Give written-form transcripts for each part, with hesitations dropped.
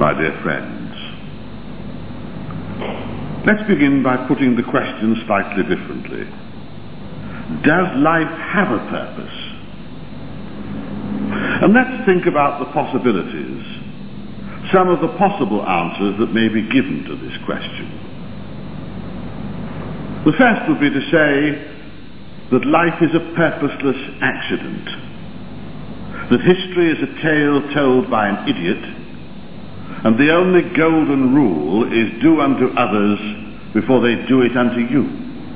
my dear friends. Let's begin by putting the question slightly differently. Does life have a purpose? And let's think about the possibilities, some of the possible answers that may be given to this question. The first would be to say that life is a purposeless accident, that history is a tale told by an idiot, and the only golden rule is do unto others before they do it unto you.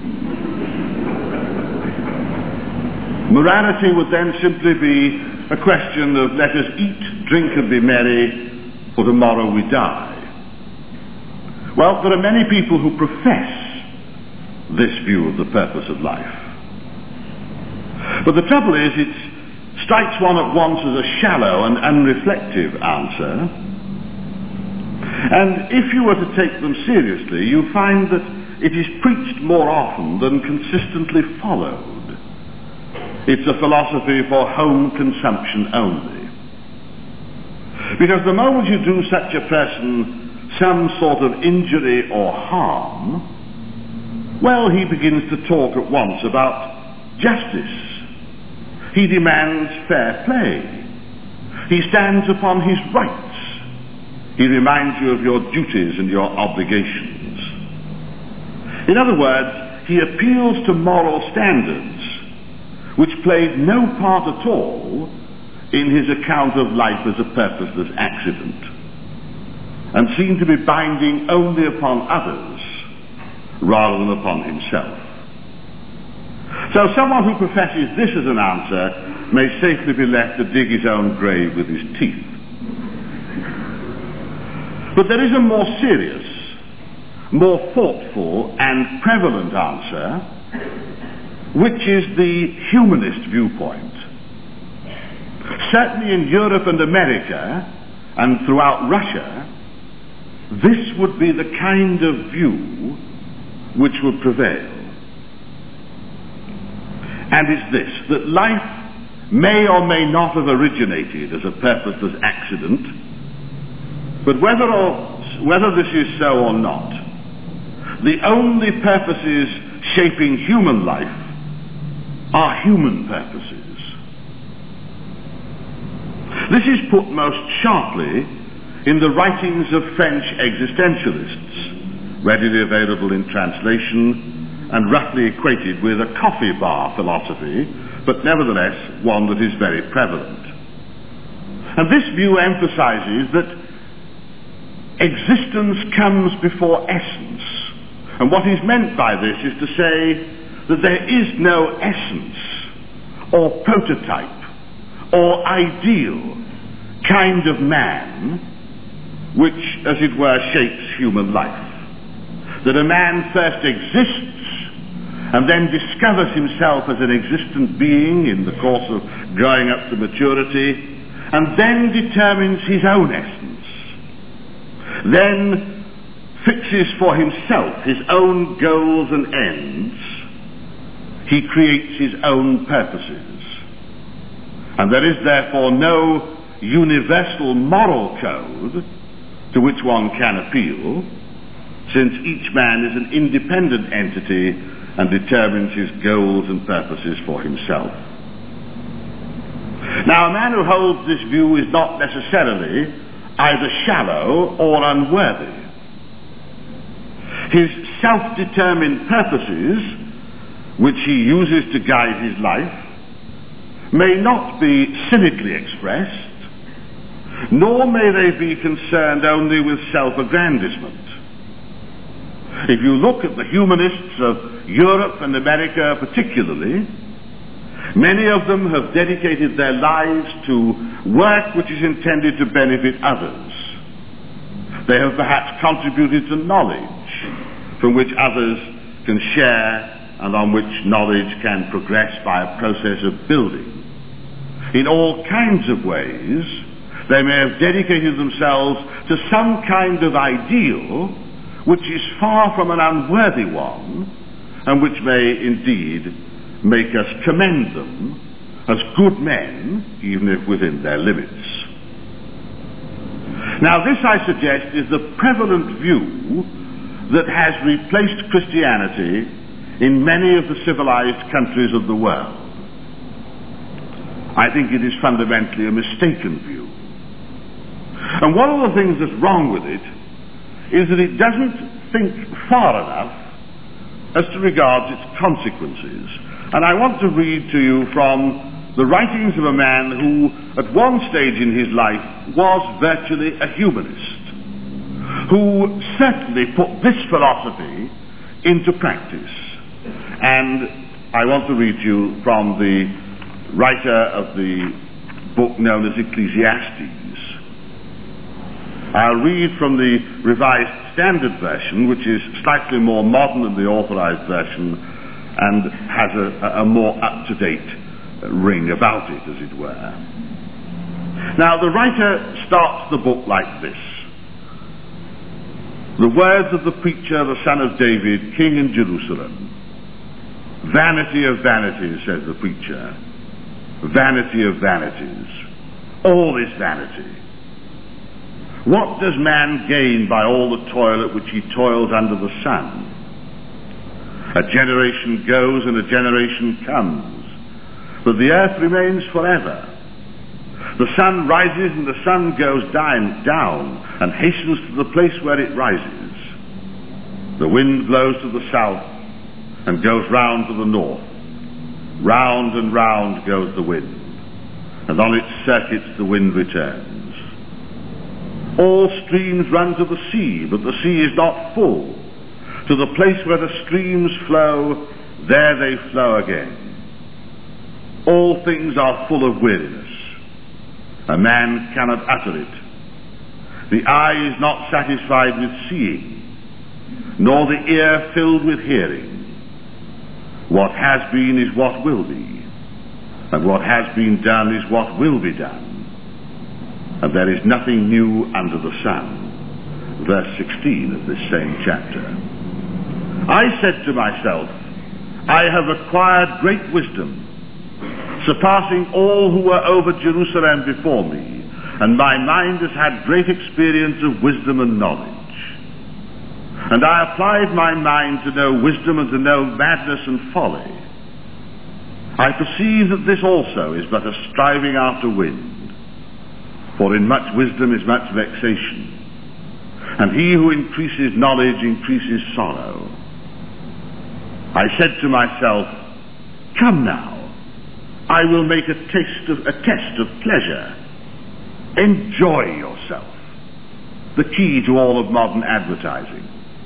Morality would then simply be a question of let us eat, drink and be merry, for tomorrow we die. Well, there are many people who profess this view of the purpose of life. But the trouble is, it strikes one at once as a shallow and unreflective answer. And if you were to take them seriously, you find that it is preached more often than consistently followed. It's a philosophy for home consumption only. Because the moment you do such a person some sort of injury or harm, well, he begins to talk at once about justice. He demands fair play. He stands upon his rights. He reminds you of your duties and your obligations. In other words, he appeals to moral standards which played no part at all in his account of life as a purposeless accident, and seemed to be binding only upon others rather than upon himself. So someone who professes this as an answer may safely be left to dig his own grave with his teeth. But there is a more serious, more thoughtful and prevalent answer, which is the humanist viewpoint. Certainly in Europe and America and throughout Russia, this would be the kind of view which would prevail. And it's this, that life may or may not have originated as a purposeless accident, but whether this is so or not, the only purposes shaping human life are human purposes. This is put most sharply in the writings of French existentialists, readily available in translation and roughly equated with a coffee bar philosophy, but nevertheless one that is very prevalent. And this view emphasizes that existence comes before essence. And what is meant by this is to say that there is no essence or prototype or ideal kind of man which, as it were, shapes human life. That a man first exists and then discovers himself as an existent being in the course of growing up to maturity, and then determines his own essence, then fixes for himself his own goals and ends. He creates his own purposes. And there is therefore no universal moral code to which one can appeal, since each man is an independent entity and determines his goals and purposes for himself. Now, a man who holds this view is not necessarily either shallow or unworthy. His self-determined purposes, which he uses to guide his life, may not be cynically expressed, nor may they be concerned only with self-aggrandizement. If you look at the humanists of Europe and America particularly, many of them have dedicated their lives to work which is intended to benefit others. They have perhaps contributed to knowledge from which others can share and on which knowledge can progress by a process of building. In all kinds of ways, they may have dedicated themselves to some kind of ideal which is far from an unworthy one, and which may indeed make us commend them as good men, even if within their limits. Now this, I suggest, is the prevalent view that has replaced Christianity in many of the civilized countries of the world. I think it is fundamentally a mistaken view. And one of the things that's wrong with it is that it doesn't think far enough as to regard its consequences. And I want to read to you from the writings of a man who, at one stage in his life, was virtually a humanist, who certainly put this philosophy into practice. And I want to read to you from the writer of the book known as Ecclesiastes. I'll read from the Revised Standard Version, which is slightly more modern than the Authorized Version and has a more up-to-date ring about it, as it were. Now, the writer starts the book like this. The words of the preacher, the son of David, king in Jerusalem. Vanity of vanities, says the preacher. Vanity of vanities. All is vanity. What does man gain by all the toil at which he toils under the sun? A generation goes and a generation comes, but the earth remains forever. The sun rises and the sun goes down and hastens to the place where it rises. The wind blows to the south and goes round to the north. Round and round goes the wind, and on its circuits the wind returns. All streams run to the sea, but the sea is not full. To the place where the streams flow, there they flow again. All things are full of weariness. A man cannot utter it. The eye is not satisfied with seeing, nor the ear filled with hearing. What has been is what will be, and what has been done is what will be done. And there is nothing new under the sun. Verse 16 of this same chapter. I said to myself, I have acquired great wisdom, surpassing all who were over Jerusalem before me, and my mind has had great experience of wisdom and knowledge. And I applied my mind to know wisdom and to know madness and folly. I perceive that this also is but a striving after wind. For in much wisdom is much vexation, and he who increases knowledge increases sorrow. I said to myself, come now, I will make a test of pleasure. Enjoy yourself. The key to all of modern advertising.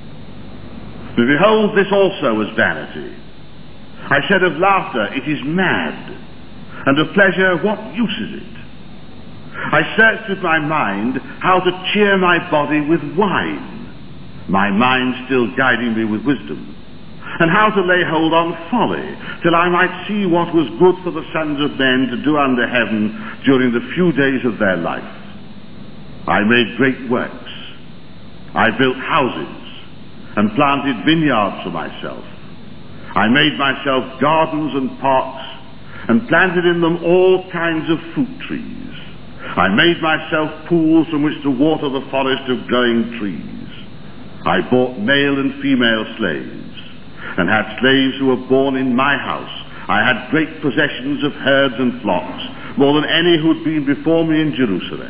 But behold, this also was vanity. I said of laughter, it is mad, and of pleasure, what use is it? I searched with my mind how to cheer my body with wine, my mind still guiding me with wisdom, and how to lay hold on folly, till I might see what was good for the sons of men to do under heaven during the few days of their life. I made great works. I built houses and planted vineyards for myself. I made myself gardens and parks and planted in them all kinds of fruit trees. I made myself pools from which to water the forest of growing trees. I bought male and female slaves, and had slaves who were born in my house. I had great possessions of herds and flocks, more than any who had been before me in Jerusalem.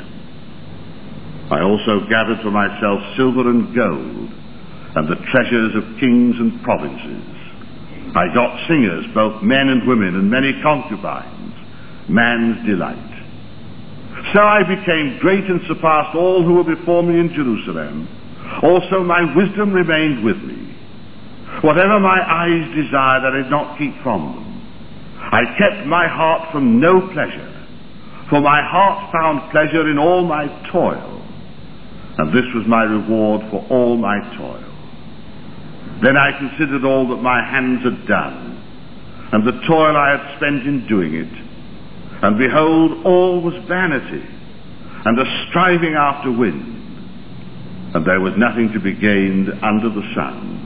I also gathered for myself silver and gold, and the treasures of kings and provinces. I got singers, both men and women, and many concubines, man's delight. So I became great and surpassed all who were before me in Jerusalem. Also my wisdom remained with me. Whatever my eyes desired, I did not keep from them. I kept my heart from no pleasure, for my heart found pleasure in all my toil, and this was my reward for all my toil. Then I considered all that my hands had done, and the toil I had spent in doing it. And behold, all was vanity, and a striving after wind, and there was nothing to be gained under the sun.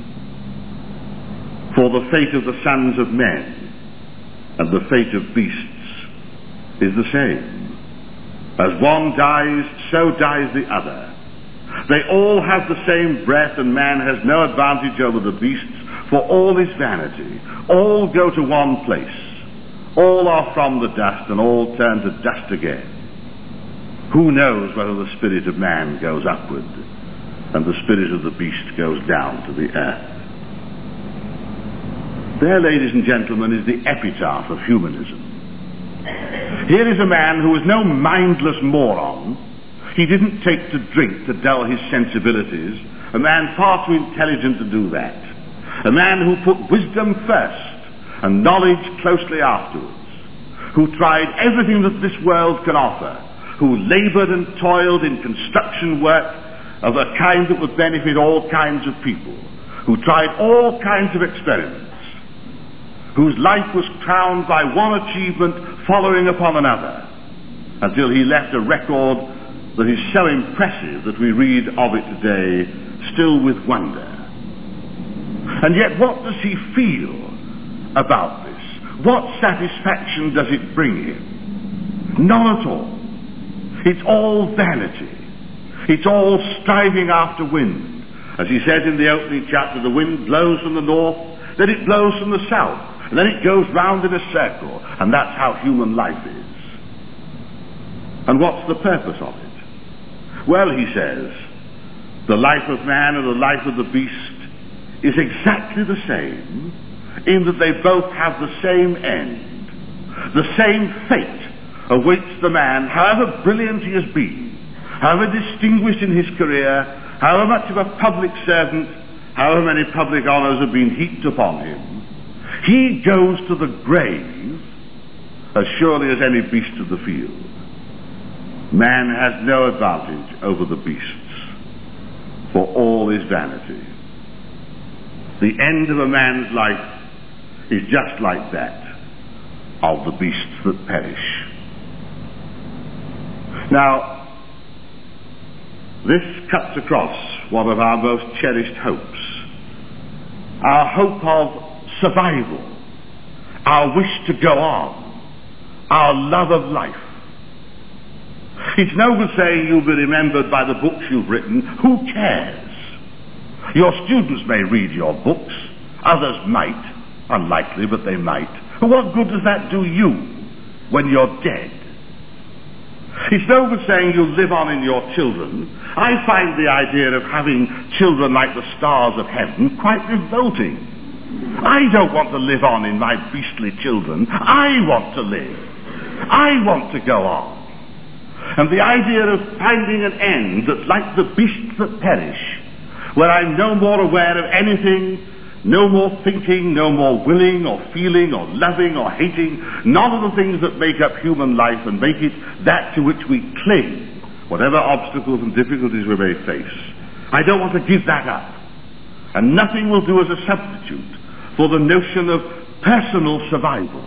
For the fate of the sons of men and the fate of beasts is the same. As one dies, so dies the other. They all have the same breath, and man has no advantage over the beasts, for all is vanity. All go to one place. All are from the dust, and all turn to dust again. Who knows whether the spirit of man goes upward, and the spirit of the beast goes down to the earth? There, ladies and gentlemen, is the epitaph of humanism. Here is a man who was no mindless moron. He didn't take to drink to dull his sensibilities, a man far too intelligent to do that. A man who put wisdom first and knowledge closely afterwards, who tried everything that this world can offer, who labored and toiled in construction work of a kind that would benefit all kinds of people, who tried all kinds of experiments, whose life was crowned by one achievement following upon another, until he left a record that is so impressive that we read of it today still with wonder. And yet, what does he feel about this? What satisfaction does it bring him? None at all. It's all vanity. It's all striving after wind. As he said in the opening chapter, the wind blows from the north, then it blows from the south, and then it goes round in a circle, and that's how human life is. And what's the purpose of it? Well, he says, the life of man and the life of the beast is exactly the same, in that they both have the same end, the same fate awaits the man, however brilliant he has been, however distinguished in his career, however much of a public servant, however many public honours have been heaped upon him. He goes to the grave as surely as any beast of the field. Man has no advantage over the beasts, for all is vanity. The end of a man's life is just like that of the beasts that perish. Now, this cuts across one of our most cherished hopes. Our hope of survival, our wish to go on, our love of life. It's no good saying you'll be remembered by the books you've written. Who cares? Your students may read your books. Others might. Unlikely, but they might. But what good does that do you when you're dead? It's no good saying you'll live on in your children. I find the idea of having children like the stars of heaven quite revolting. I don't want to live on in my beastly children. I want to live. I want to go on. And the idea of finding an end that's like the beasts that perish, where I'm no more aware of anything, no more thinking, no more willing or feeling or loving or hating, none of the things that make up human life and make it that to which we cling, whatever obstacles and difficulties we may face. I don't want to give that up. And nothing will do as a substitute for the notion of personal survival.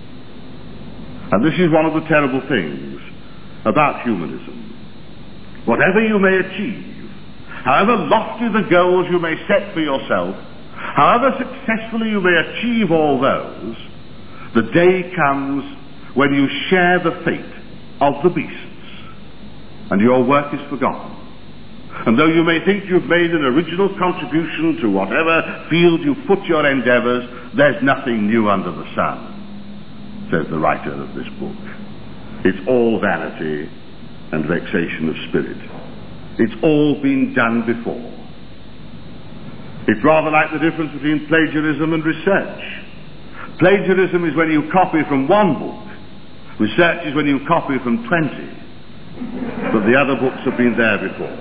And this is one of the terrible things about humanism. Whatever you may achieve, however lofty the goals you may set for yourself, however successfully you may achieve all those, the day comes when you share the fate of the beasts, and your work is forgotten. And though you may think you've made an original contribution to whatever field you've put your endeavours, there's nothing new under the sun, says the writer of this book. It's all vanity and vexation of spirit. It's all been done before. It's rather like the difference between plagiarism and research. Plagiarism is when you copy from one book. Research is when you copy from 20. But the other books have been there before.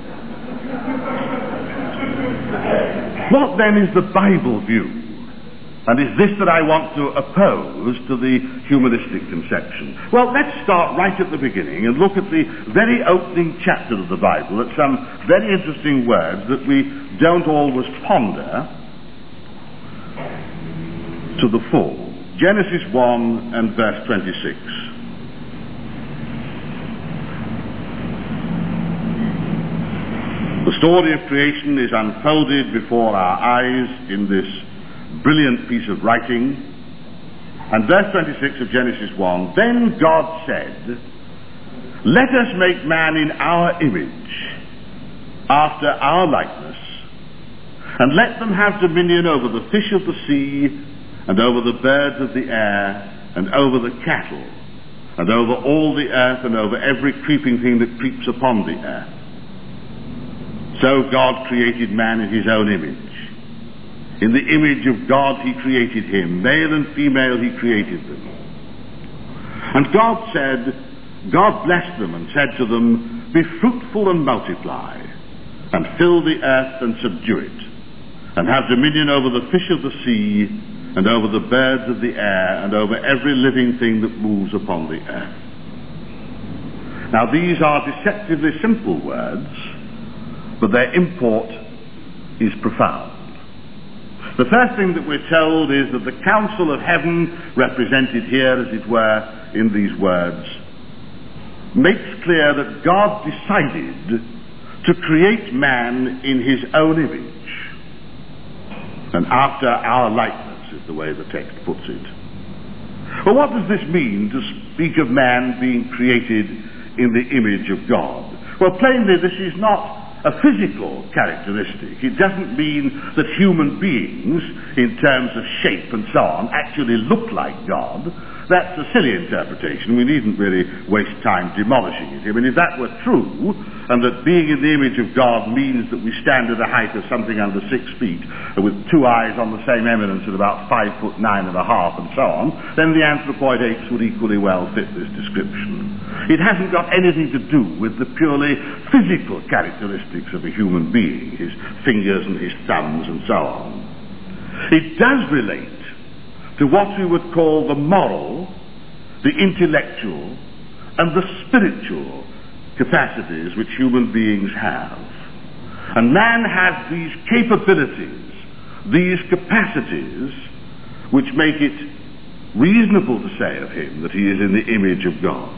What then is the Bible view? And is this that I want to oppose to the humanistic conception? Well, let's start right at the beginning and look at the very opening chapter of the Bible, at some very interesting words that we don't always ponder to the full. Genesis 1 and verse 26. The story of creation is unfolded before our eyes in this brilliant piece of writing. And verse 26 of Genesis 1, then God said, Let us make man in our image, after our likeness, and let them have dominion over the fish of the sea, and over the birds of the air, and over the cattle, and over all the earth, and over every creeping thing that creeps upon the earth. So God created man in his own image. In the image of God he created him. Male and female he created them. And God blessed them and said to them, be fruitful and multiply, and fill the earth and subdue it, and have dominion over the fish of the sea, and over the birds of the air, and over every living thing that moves upon the earth. Now these are deceptively simple words, but their import is profound. The first thing that we're told is that the council of heaven, represented here as it were in these words, makes clear that God decided to create man in his own image, and after our likeness is the way the text puts it. Well, what does this mean to speak of man being created in the image of God? Well, plainly this is not a physical characteristic. It doesn't mean that human beings, in terms of shape and so on, actually look like God. That's a silly interpretation. We needn't really waste time demolishing it. I mean, if that were true, and that being in the image of God means that we stand at a height of something under 6 feet, with 2 eyes on the same eminence at about 5'9.5", and so on, then the anthropoid apes would equally well fit this description. It hasn't got anything to do with the purely physical characteristics of a human being, his fingers and his thumbs and so on. It does relate to what we would call the moral, the intellectual, and the spiritual capacities which human beings have. And man has these capabilities, these capacities, which make it reasonable to say of him that he is in the image of God.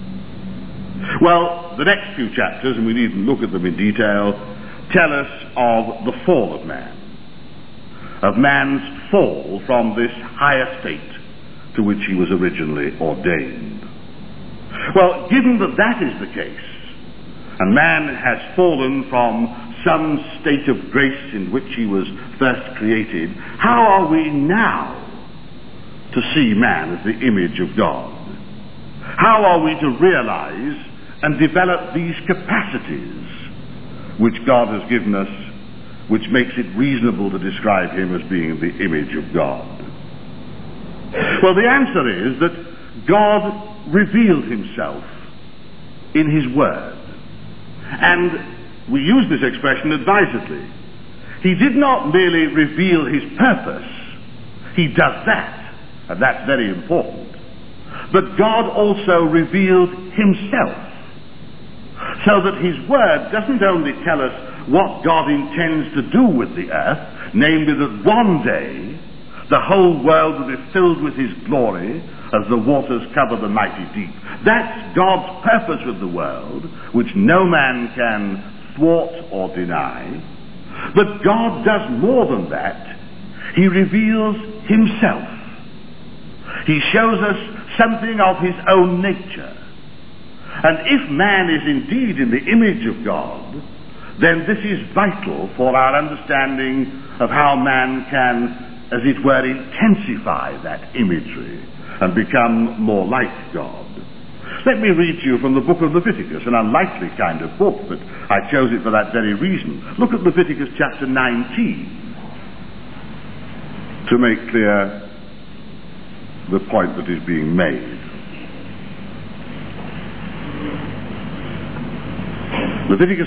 Well, the next few chapters, and we needn't look at them in detail, tell us of the fall of man, of man's fall from this higher state to which he was originally ordained. Well, given that that is the case, and man has fallen from some state of grace in which he was first created, how are we now to see man as the image of God? How are we to realize and develop these capacities which God has given us, which makes it reasonable to describe him as being the image of God? Well, the answer is that God revealed himself in his Word. And we use this expression advisedly. He did not merely reveal his purpose. He does that, and that's very important. But God also revealed himself, so that his Word doesn't only tell us what God intends to do with the earth, namely that one day the whole world will be filled with his glory as the waters cover the mighty deep. That's God's purpose with the world, which no man can thwart or deny. But God does more than that. He reveals himself. He shows us something of his own nature. And if man is indeed in the image of God, then this is vital for our understanding of how man can, as it were, intensify that imagery and become more like God. Let me read to you from the book of Leviticus, an unlikely kind of book, but I chose it for that very reason. Look at Leviticus chapter 19 to make clear the point that is being made. Leviticus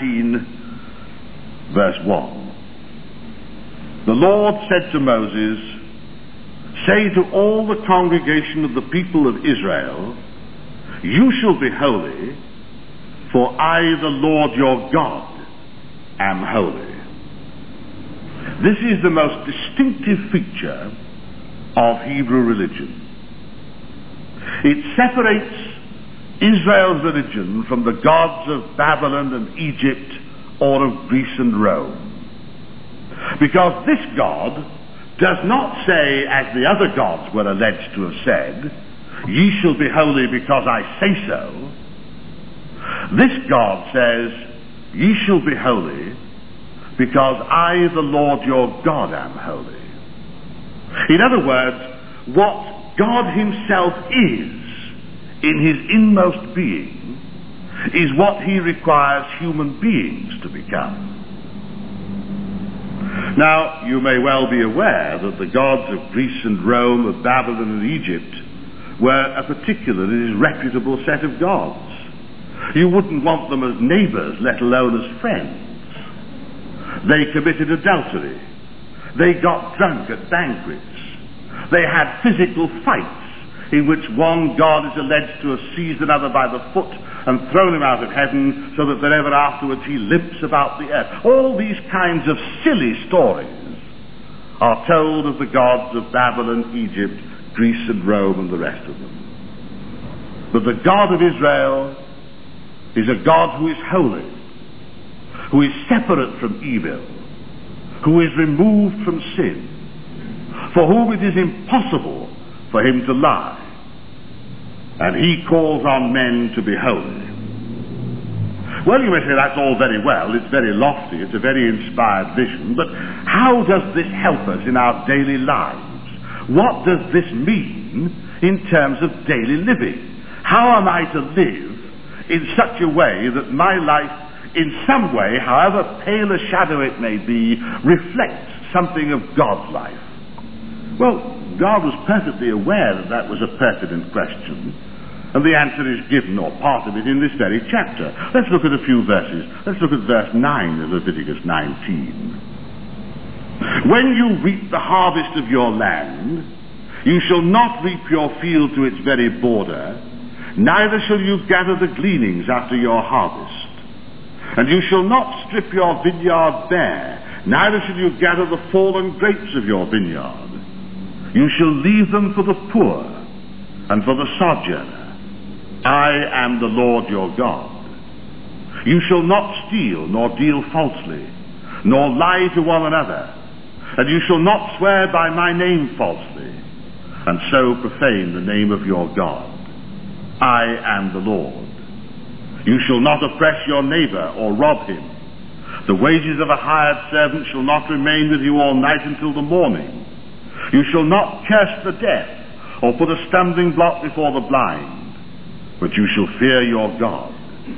19, verse 1. The Lord said to Moses, "Say to all the congregation of the people of Israel, you shall be holy, for I, the Lord your God, am holy." This is the most distinctive feature of Hebrew religion. It separates Israel's religion from the gods of Babylon and Egypt or of Greece and Rome. Because this God does not say, as the other gods were alleged to have said, "Ye shall be holy because I say so," This God says, "Ye shall be holy, because I, the Lord your God, am holy." In other words, what God himself is in his inmost being is what he requires human beings to become. Now, you may well be aware that the gods of Greece and Rome, of Babylon and Egypt, were a particularly reputable set of gods. You wouldn't want them as neighbours, let alone as friends. They committed adultery. They got drunk at banquets. They had physical fights in which one god is alleged to have seized another by the foot and thrown him out of heaven so that ever afterwards he limps about the earth. All these kinds of silly stories are told of the gods of Babylon, Egypt, Greece and Rome and the rest of them. But the God of Israel is a God who is holy, who is separate from evil, who is removed from sin, for whom it is impossible for him to lie, and he calls on men to be holy. Well, you may say that's all very well, it's very lofty, it's a very inspired vision, but how does this help us in our daily lives? What does this mean in terms of daily living? How am I to live in such a way that my life, in some way, however pale a shadow it may be, reflects something of God's life? Well, God was perfectly aware that that was a pertinent question, and the answer is given, or part of it, in this very chapter. Let's look at a few verses. Let's look at verse 9 of Leviticus 19. "When you reap the harvest of your land, you shall not reap your field to its very border, neither shall you gather the gleanings after your harvest. And you shall not strip your vineyard bare, neither shall you gather the fallen grapes of your vineyard. You shall leave them for the poor and for the sojourner. I am the Lord your God. You shall not steal, nor deal falsely, nor lie to one another, and you shall not swear by my name falsely, and so profane the name of your God. I am the Lord. You shall not oppress your neighbor or rob him. The wages of a hired servant shall not remain with you all night until the morning. You shall not curse the deaf, or put a stumbling block before the blind, but you shall fear your God.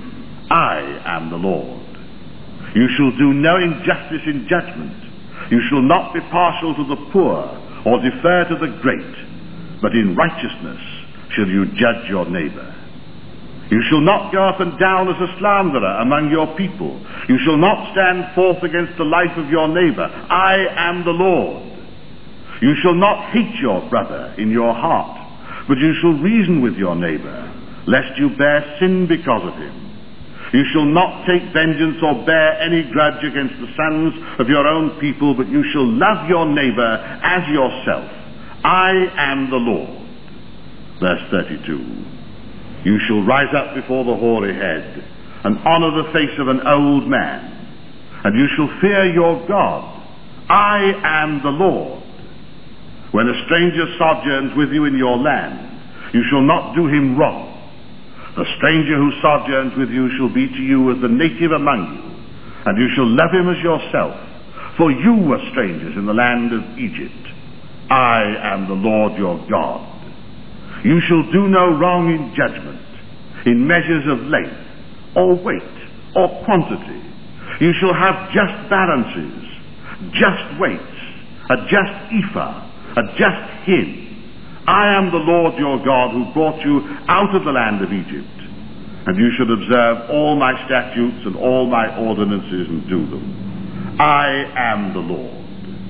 I am the Lord. You shall do no injustice in judgment. You shall not be partial to the poor, or defer to the great, but in righteousness shall you judge your neighbor. You shall not go up and down as a slanderer among your people. You shall not stand forth against the life of your neighbor. I am the Lord. You shall not hate your brother in your heart, but you shall reason with your neighbor, lest you bear sin because of him. You shall not take vengeance or bear any grudge against the sons of your own people, but you shall love your neighbor as yourself. I am the Lord. Verse 32. You shall rise up before the hoary head, and honor the face of an old man, and you shall fear your God. I am the Lord. When a stranger sojourns with you in your land, you shall not do him wrong. The stranger who sojourns with you shall be to you as the native among you, and you shall love him as yourself, for you were strangers in the land of Egypt. I am the Lord your God. You shall do no wrong in judgment, in measures of length, or weight, or quantity. You shall have just balances, just weights, a just ephah, a just hin. I am the Lord your God who brought you out of the land of Egypt, and you should observe all my statutes and all my ordinances and do them. I am the Lord.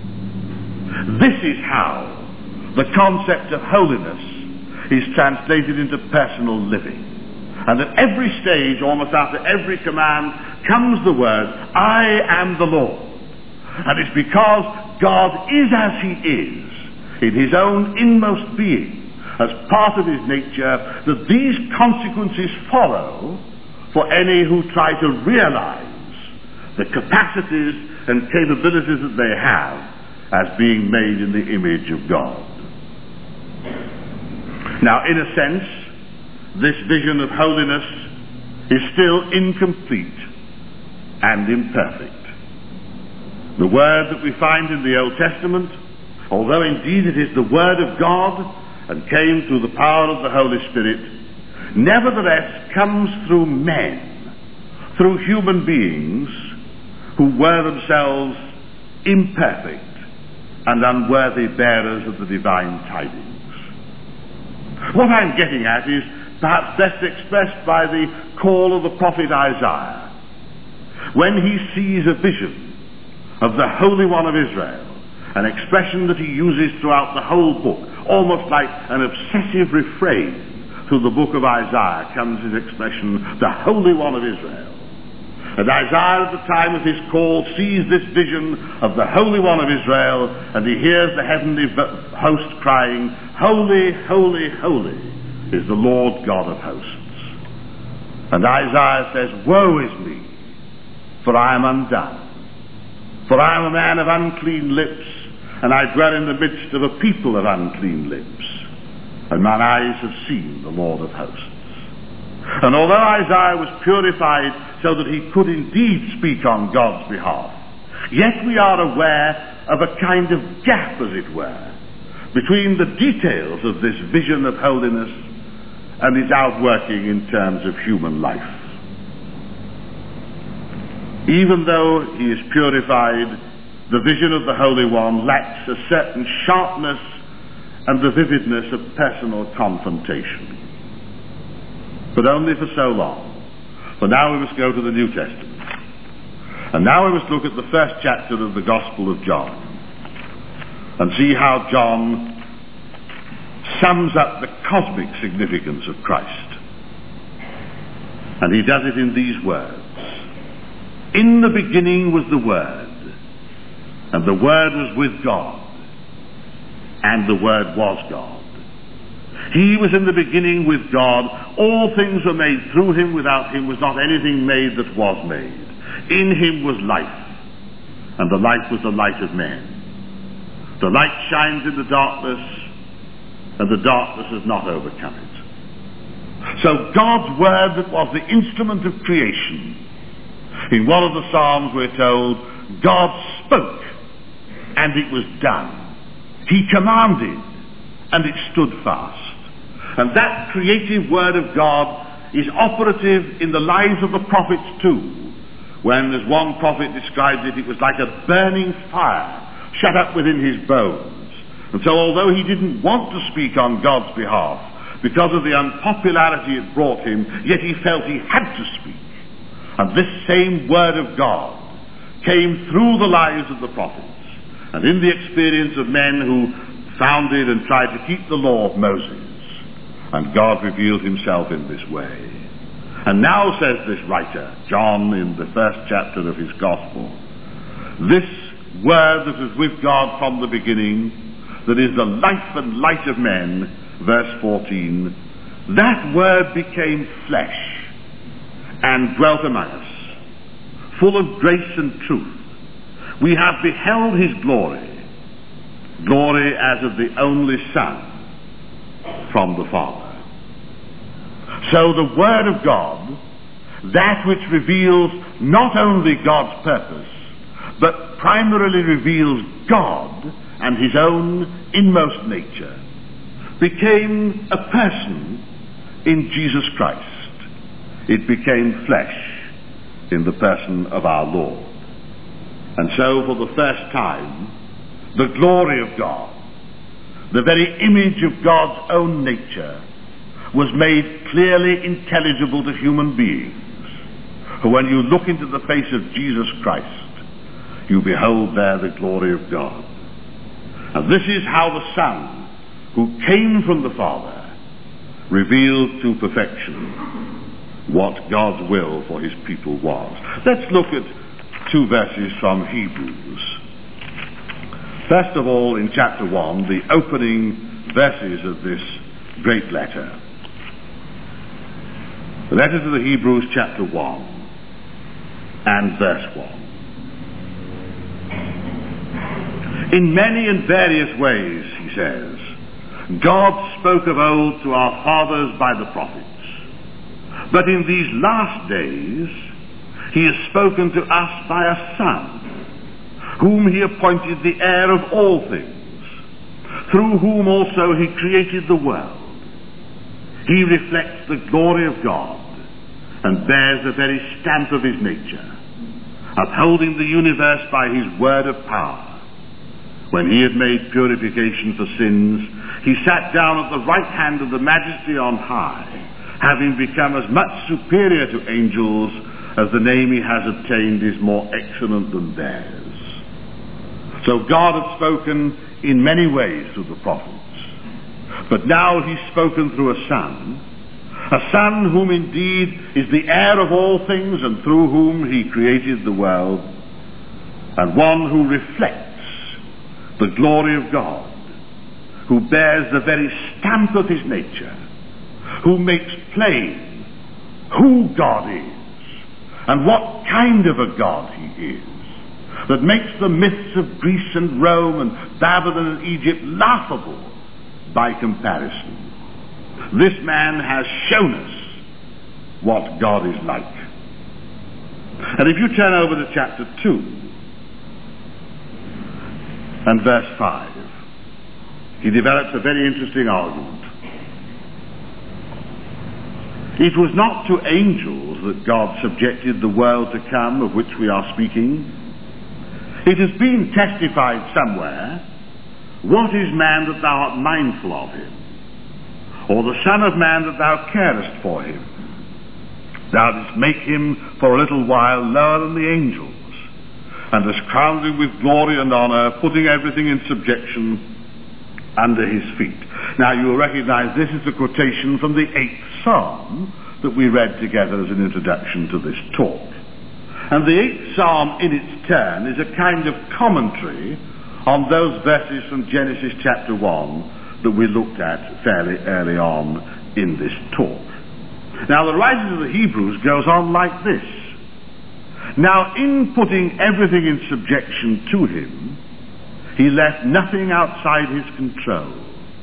This is how the concept of holiness is translated into personal living. And at every stage, almost after every command, comes the word, I am the Lord. And it's because God is as he is, in his own inmost being, as part of his nature, that these consequences follow for any who try to realize the capacities and capabilities that they have as being made in the image of God. Now, in a sense, this vision of holiness is still incomplete and imperfect. The word that we find in the Old Testament, although indeed it is the word of God and came through the power of the Holy Spirit, nevertheless comes through men, through human beings who were themselves imperfect and unworthy bearers of the divine tidings. What I'm getting at is perhaps best expressed by the call of the prophet Isaiah, when he sees a vision of the Holy One of Israel, an expression that he uses throughout the whole book, almost like an obsessive refrain. Through the book of Isaiah comes his expression, the Holy One of Israel. And Isaiah at the time of his call sees this vision of the Holy One of Israel, and he hears the heavenly host crying, "Holy, holy, holy is the Lord God of hosts." And Isaiah says, "Woe is me, for I am undone. For I am a man of unclean lips, and I dwell in the midst of a people of unclean lips. And mine eyes have seen the Lord of hosts." And although Isaiah was purified so that he could indeed speak on God's behalf, yet we are aware of a kind of gap, as it were, between the details of this vision of holiness and its outworking in terms of human life. Even though he is purified, the vision of the Holy One lacks a certain sharpness and the vividness of personal confrontation. But only for so long. For now we must go to the New Testament. And now we must look at the first chapter of the Gospel of John and see how John sums up the cosmic significance of Christ. And he does it in these words. "In the beginning was the Word, and the Word was with God, and the Word was God. He was in the beginning with God. All things were made through him. Without him was not anything made that was made. In him was life, and the life was the light of men. The light shines in the darkness, and the darkness has not overcome it." So God's Word that was the instrument of creation. In one of the Psalms we're told, God spoke, and it was done. He commanded, and it stood fast. And that creative Word of God is operative in the lives of the prophets too, when, as one prophet described it, it was like a burning fire shut up within his bones. And so although he didn't want to speak on God's behalf because of the unpopularity it brought him, yet he felt he had to speak. And this same Word of God came through the lives of the prophets and in the experience of men who founded and tried to keep the law of Moses. And God revealed himself in this way. And now, says this writer, John, in the first chapter of his Gospel, this Word that was with God from the beginning, that is the life and light of men, verse 14, that Word became flesh and dwelt among us, full of grace and truth. We have beheld his glory, glory as of the only Son from the Father. So the Word of God, that which reveals not only God's purpose, but primarily reveals God and his own inmost nature, became a person in Jesus Christ. It became flesh in the person of our Lord. And so for the first time, the glory of God, the very image of God's own nature, was made clearly intelligible to human beings. For when you look into the face of Jesus Christ, you behold there the glory of God. And this is how the Son, who came from the Father, revealed to perfection what God's will for his people was. Let's look at two verses from Hebrews. First of all, in chapter 1, the opening verses of this great letter. The letter to the Hebrews, chapter 1 and verse 1. In many and various ways, he says, God spoke of old to our fathers by the prophets. But in these last days, he has spoken to us by a Son, whom he appointed the heir of all things, through whom also he created the world. He reflects the glory of God and bears the very stamp of his nature, upholding the universe by his word of power. When he had made purification for sins, he sat down at the right hand of the Majesty on high, having become as much superior to angels as the name he has obtained is more excellent than theirs. So God had spoken in many ways through the prophets, but now he's spoken through a Son whom indeed is the heir of all things and through whom he created the world, and one who reflects the glory of God, who bears the very stamp of his nature, who makes plain who God is and what kind of a God he is, that makes the myths of Greece and Rome and Babylon and Egypt laughable by comparison. This man has shown us what God is like. And if you turn over to chapter 2 and verse 5, he develops a very interesting argument. It was not to angels that God subjected the world to come of which we are speaking. It has been testified somewhere, "What is man that thou art mindful of him? Or the Son of Man that thou carest for him? Thou didst make him for a little while lower than the angels, and hast crowned him with glory and honor, putting everything in subjection under his feet." Now you will recognize this is a quotation from the 8th Psalm that we read together as an introduction to this talk. And the 8th Psalm in its turn is a kind of commentary on those verses from Genesis chapter 1 that we looked at fairly early on in this talk. Now the writer of the Hebrews goes on like this: "Now in putting everything in subjection to him, he left nothing outside his control.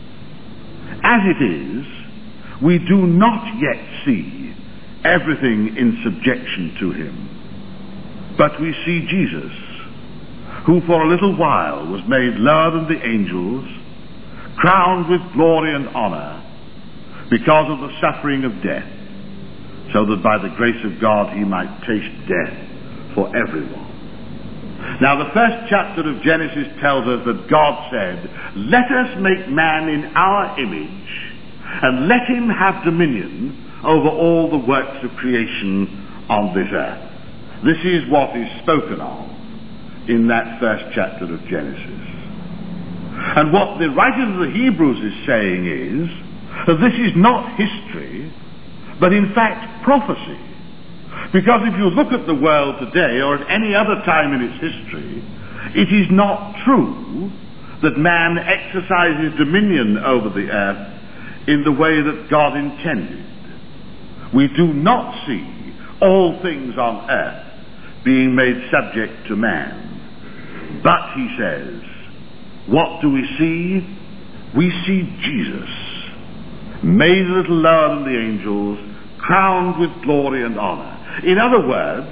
As it is, we do not yet see everything in subjection to him, but we see Jesus, who for a little while was made lower than the angels, crowned with glory and honor because of the suffering of death, so that by the grace of God he might taste death for everyone." Now the first chapter of Genesis tells us that God said, "Let us make man in our image, and let him have dominion over all the works of creation on this earth." This is what is spoken of in that first chapter of Genesis. And what the writer of the Hebrews is saying is that this is not history, but in fact prophecy. Because if you look at the world today, or at any other time in its history, it is not true that man exercises dominion over the earth in the way that God intended. We do not see all things on earth being made subject to man. But, he says, what do we see? We see Jesus, made a little lower than the angels, crowned with glory and honor. In other words,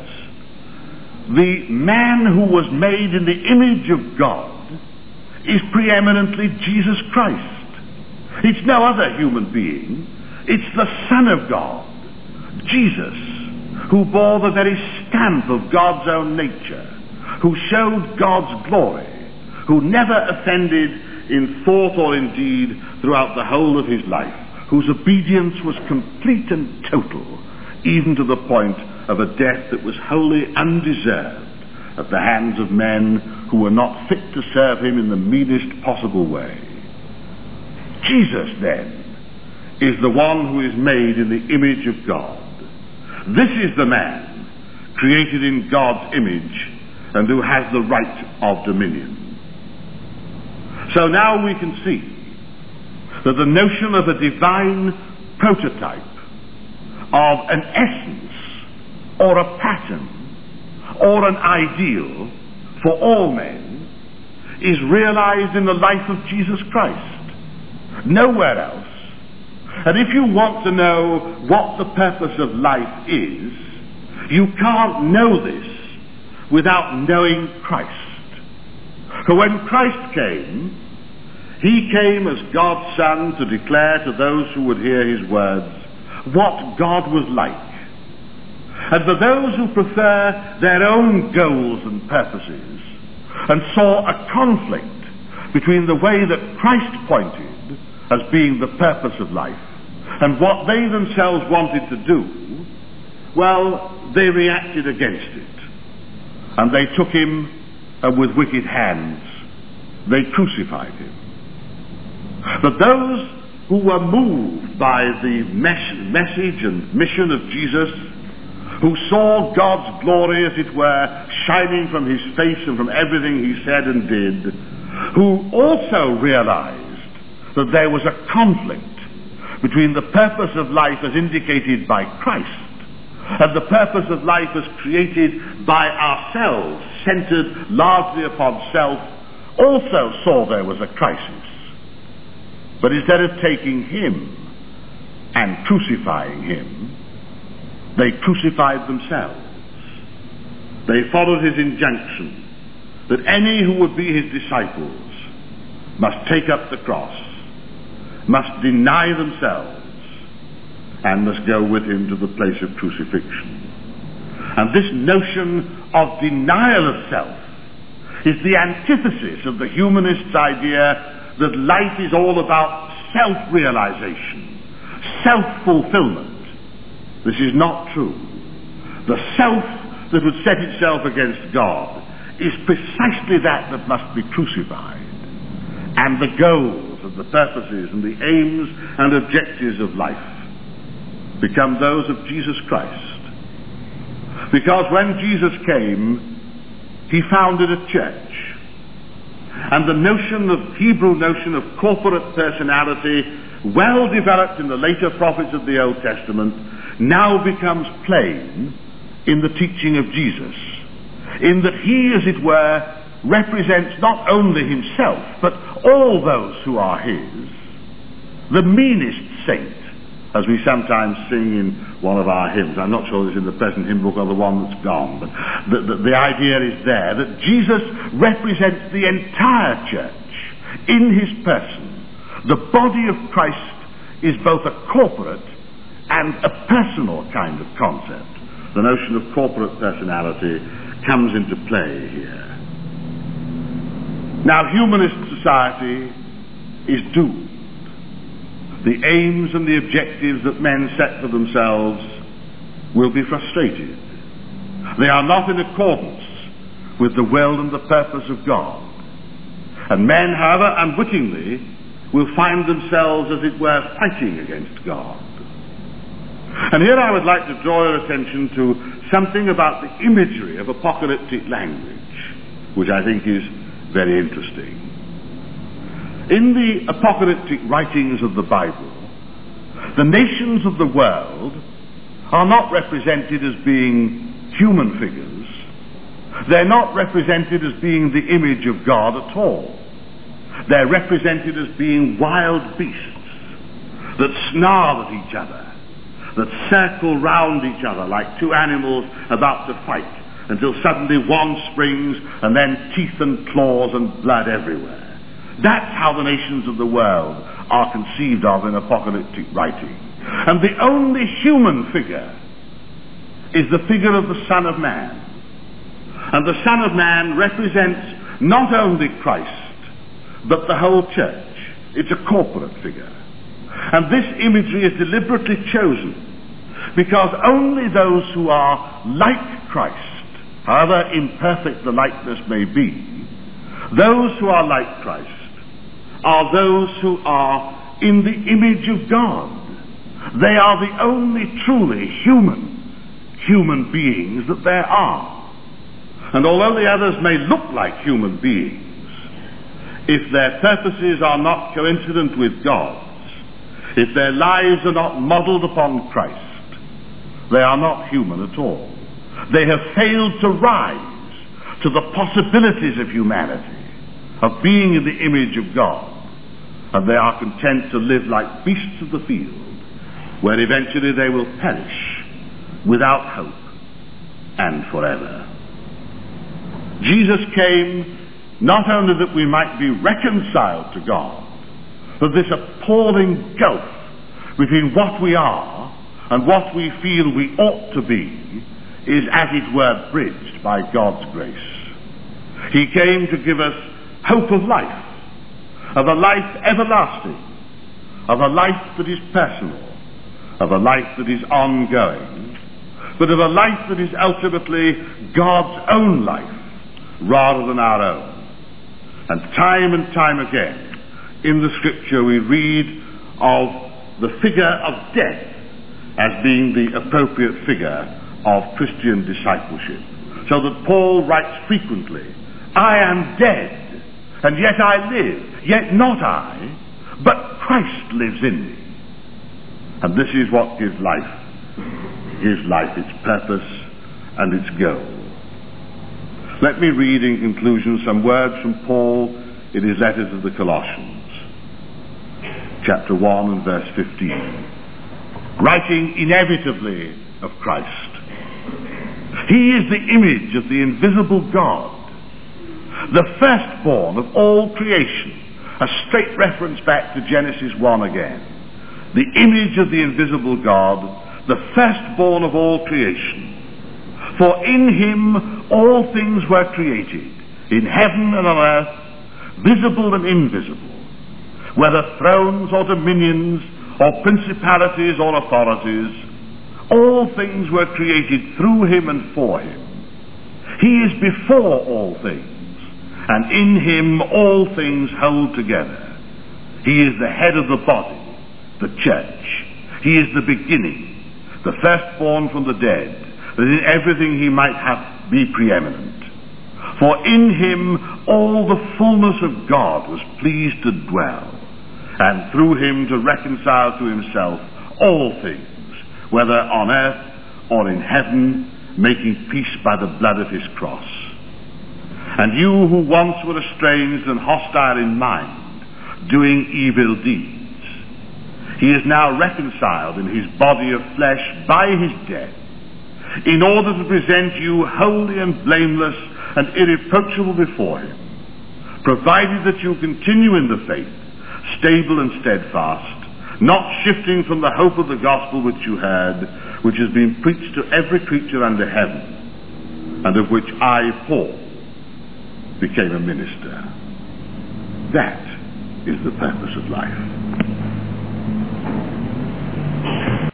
the man who was made in the image of God is preeminently Jesus Christ. It's no other human being. It's the Son of God, Jesus, who bore the very stamp of God's own nature, who showed God's glory, who never offended in thought or in deed throughout the whole of his life, whose obedience was complete and total, even to the point of a death that was wholly undeserved at the hands of men who were not fit to serve him in the meanest possible way. Jesus, then, is the one who is made in the image of God. This is the man created in God's image and who has the right of dominion. So now we can see that the notion of a divine prototype, of an essence or a pattern or an ideal for all men, is realized in the life of Jesus Christ. Nowhere else And if you want to know what the purpose of life is, you can't know this without knowing Christ. For when Christ came, he came as God's Son to declare to those who would hear his words what God was like. And for those who prefer their own goals and purposes and saw a conflict between the way that Christ pointed as being the purpose of life and what they themselves wanted to do, well, they reacted against it. And they took him, and with wicked hands, they crucified him. But those who were moved by the message and mission of Jesus, who saw God's glory, as it were, shining from his face and from everything he said and did, who also realized that there was a conflict between the purpose of life as indicated by Christ and the purpose of life as created by ourselves, centered largely upon self, also saw there was a crisis. But instead of taking him and crucifying him, they crucified themselves. They followed his injunction that any who would be his disciples must take up the cross, must deny themselves, and must go with him to the place of crucifixion. And this notion of denial of self is the antithesis of the humanist's idea that life is all about self-realization, self-fulfillment. This is not true. The self that would set itself against God is precisely that must be crucified. And the goals and the purposes and the aims and objectives of life become those of Jesus Christ. Because when Jesus came, he founded a church. And the Hebrew notion of corporate personality, well developed in the later prophets of the Old Testament, now becomes plain in the teaching of Jesus, in that he, as it were, represents not only himself, but all those who are his. The meanest saint, as we sometimes sing in one of our hymns. I'm not sure it's in the present hymn book or the one that's gone, but the idea is there that Jesus represents the entire church in his person. The body of Christ is both a corporate and a personal kind of concept. The notion of corporate personality comes into play here. Now, humanist society is doomed. The aims and the objectives that men set for themselves will be frustrated. They are not in accordance with the will and the purpose of God. And men, however unwittingly, will find themselves, as it were, fighting against God. And here I would like to draw your attention to something about the imagery of apocalyptic language, which I think is very interesting. In the apocalyptic writings of the Bible, the nations of the world are not represented as being human figures. They're not represented as being the image of God at all. They're represented as being wild beasts that snarl at each other, that circle round each other like two animals about to fight, until suddenly one springs and then teeth and claws and blood everywhere. That's how the nations of the world are conceived of in apocalyptic writing. And the only human figure is the figure of the Son of Man. And the Son of Man represents not only Christ, but the whole church. It's a corporate figure. And this imagery is deliberately chosen because only those who are like Christ, however imperfect the likeness may be, those who are like Christ are those who are in the image of God. They are the only truly human beings that there are. And although the others may look like human beings, if their purposes are not coincident with God's, if their lives are not modeled upon Christ, they are not human at all. They have failed to rise to the possibilities of humanity, of being in the image of God, and they are content to live like beasts of the field, where eventually they will perish without hope and forever. Jesus came not only that we might be reconciled to God, but this appalling gulf between what we are and what we feel we ought to be is, as it were, bridged by God's grace. He came to give us hope of life, of a life everlasting, of a life that is personal, of a life that is ongoing, but of a life that is ultimately God's own life rather than our own. And time again in the Scripture we read of the figure of death as being the appropriate figure of Christian discipleship. So that Paul writes frequently, I am dead, and yet I live, yet not I, but Christ lives in me. And this is what gives life its purpose and its goal. Let me read in conclusion some words from Paul in his letter to the Colossians, chapter 1 and verse 15, writing inevitably of Christ. He is the image of the invisible God, the firstborn of all creation. A straight reference back to Genesis 1 again. The image of the invisible God, the firstborn of all creation. For in him all things were created, in heaven and on earth, visible and invisible, whether thrones or dominions, or principalities or authorities. All things were created through him and for him. He is before all things, and in him all things hold together. He is the head of the body, the church. He is the beginning, the firstborn from the dead, that in everything he might be preeminent. For in him all the fullness of God was pleased to dwell, and through him to reconcile to himself all things, whether on earth or in heaven, making peace by the blood of his cross. And you who once were estranged and hostile in mind, doing evil deeds, he is now reconciled in his body of flesh by his death, in order to present you holy and blameless and irreproachable before him, provided that you continue in the faith, stable and steadfast, not shifting from the hope of the gospel which you heard, which has been preached to every creature under heaven, and of which I, Paul, became a minister. That is the purpose of life.